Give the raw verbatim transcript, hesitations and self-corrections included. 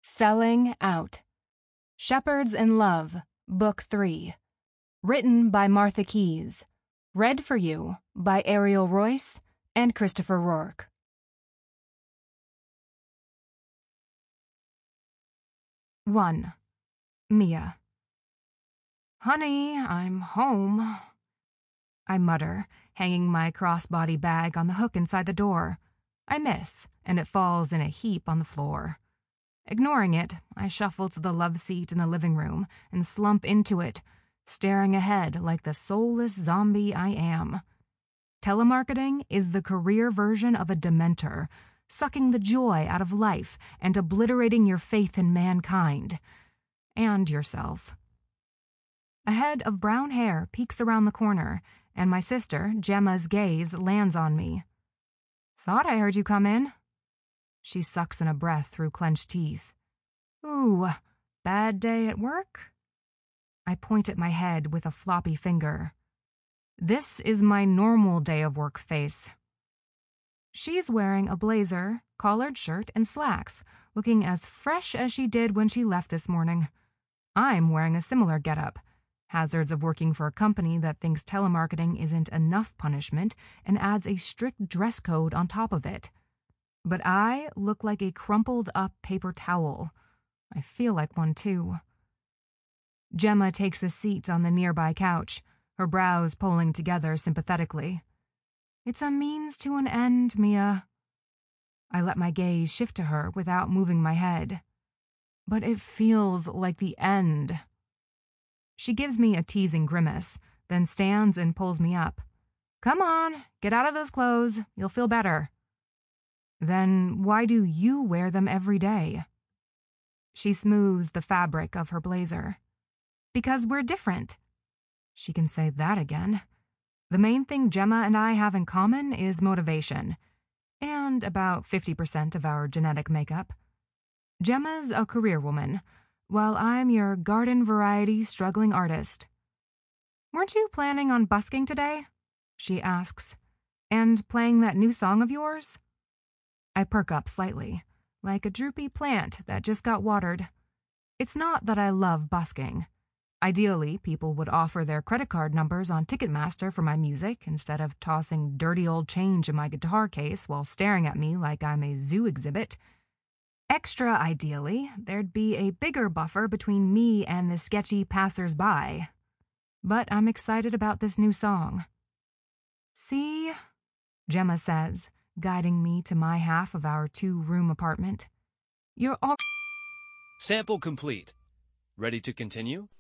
Selling Out. Shepherds in Love, Book three. Written by Martha Keyes. Read for you by Ariel Royce and Christopher Rourke. one. Mia. "Honey, I'm home," I mutter, hanging my crossbody bag on the hook inside the door. I miss, and it falls in a heap on the floor. Ignoring it, I shuffle to the love seat in the living room and slump into it, staring ahead like the soulless zombie I am. Telemarketing is the career version of a dementor, sucking the joy out of life and obliterating your faith in mankind. And yourself. A head of brown hair peeks around the corner, and my sister, Gemma's gaze lands on me. "Thought I heard you come in." She sucks in a breath through clenched teeth. "Ooh, bad day at work?" I point at my head with a floppy finger. "This is my normal day of work face." She's wearing a blazer, collared shirt, and slacks, looking as fresh as she did when she left this morning. I'm wearing a similar getup. Hazards of working for a company that thinks telemarketing isn't enough punishment and adds a strict dress code on top of it. But I look like a crumpled-up paper towel. I feel like one, too. Gemma takes a seat on the nearby couch, her brows pulling together sympathetically. "It's a means to an end, Mia." I let my gaze shift to her without moving my head. "But it feels like the end." She gives me a teasing grimace, then stands and pulls me up. "Come on, get out of those clothes. You'll feel better." "Then why do you wear them every day?" She smooths the fabric of her blazer. "Because we're different." She can say that again. The main thing Gemma and I have in common is motivation, and about fifty percent of our genetic makeup. Gemma's a career woman, while I'm your garden-variety struggling artist. "Weren't you planning on busking today?" she asks. "And playing that new song of yours?" I perk up slightly, like a droopy plant that just got watered. It's not that I love busking. Ideally, people would offer their credit card numbers on Ticketmaster for my music instead of tossing dirty old change in my guitar case while staring at me like I'm a zoo exhibit. Extra ideally, there'd be a bigger buffer between me and the sketchy passers-by. But I'm excited about this new song. "See?" Gemma says, guiding me to my half of our two-room apartment. "You're all..." Sample complete. Ready to continue?